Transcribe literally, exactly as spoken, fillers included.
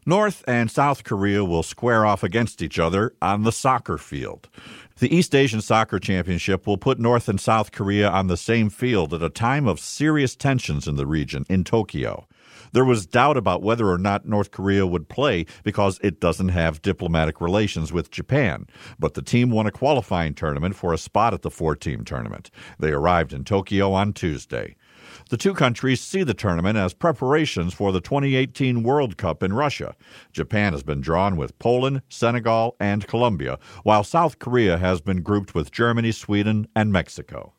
North and South Korea will square off against each other on the soccer field. The East Asian Soccer Championship will put North and South Korea on the same field at a time of serious tensions in the region in Tokyo. There was doubt about whether or not North Korea would play because it doesn't have diplomatic relations with Japan. But the team won a qualifying tournament for a spot at the four-team tournament. They arrived in Tokyo on Tuesday. The two countries see the tournament as preparations for the twenty eighteen World Cup in Russia. Japan has been drawn with Poland, Senegal, and Colombia, while South Korea has been grouped with Germany, Sweden, and Mexico.